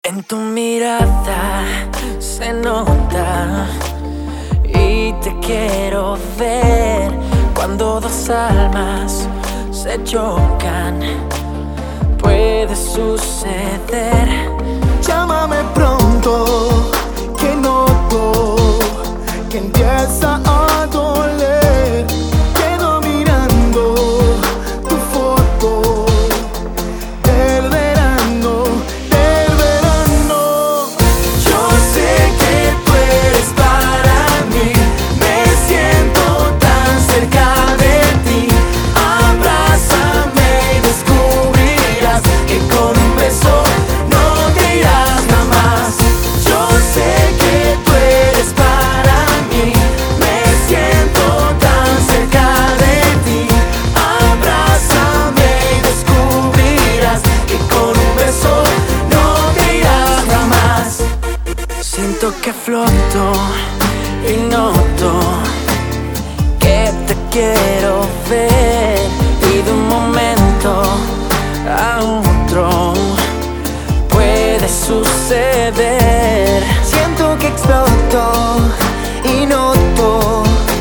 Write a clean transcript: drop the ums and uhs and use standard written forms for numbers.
En tu mirada se nota y te quiero ver. Cuando dos almas se chocan, puede suceder. Llámame pronto, que noto que empieza a doler. Quedo mirando tu foto del verano, del verano. Yo sé que tú eres para mí, me siento tan cerca de ti. Abrázame y descubrirás que con un beso no te irás nada más. Yo sé que tú eres para mí, me siento tan cerca de ti. Abrázame y descubrirás que con un beso no te irás nada más. Siento que floto y noto que te quiero ver, y de un momento a otro puede suceder. Siento que exploto y noto